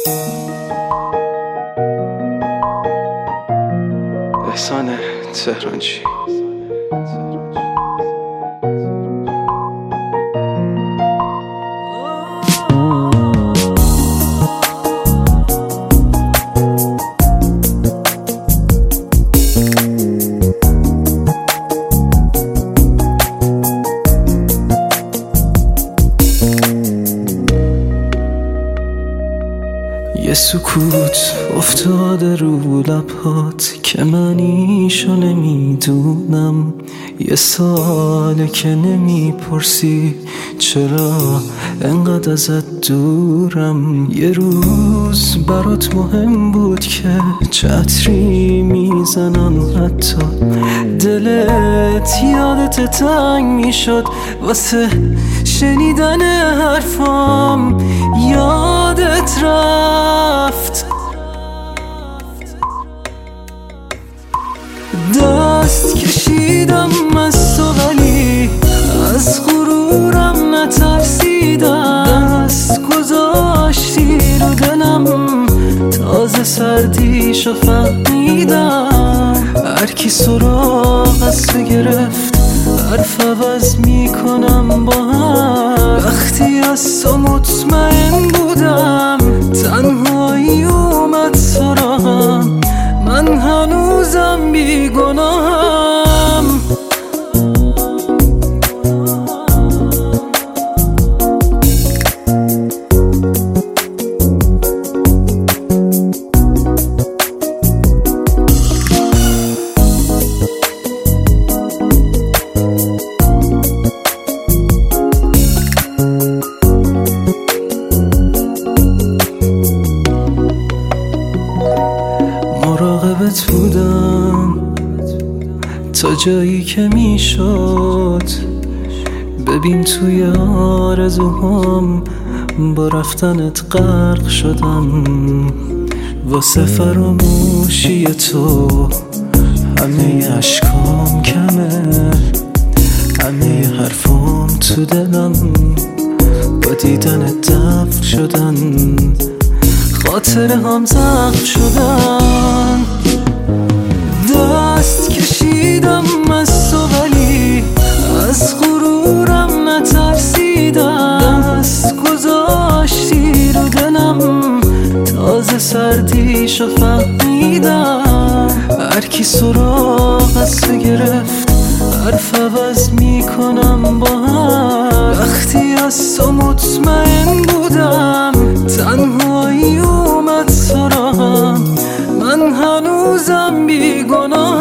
احسان تهرانچی. یه سکوت افتاده رو لبات که منیشو نمیدونم. یه ساله که نمیپرسی چرا انقدر ازت دورم. یه روز برات مهم بود که چه عطری میزنم، حتی دلت یادت تنگ میشد واسه شنیدن حرفام. یادت رفت دست کشیدم از تو ولی از غرورم نترسیدم. دست گذاشتی رو دلم تازه سردیشو فهمیدم. هرکی سراغ از تو گرفت حرف عوض میکنم با هم. وقتی از تو مطمئن بودم تنهایی اومد سراغم. من هنوزم بیگناهم. مراقبت بودم تا جایی که میشد. ببین توی آرزوهام با رفتنت غرق شدم. واسه فراموشی تو همه اشکام کمه. همه حرفام تو دلم با دیدن دفن شدن. خاطره هم زخم شدن. دست کشیدم از تو ولی از غرورم نترسیدم. دست گذاشتی رو دلم تازه سردیشو فهمیدم. هرکی سراغ از تو گرفت حرف عوض میکنم با هم. وقتی از تو مطمئن بودم تنهایی اومد سراغم. من هنوزم بیگناه.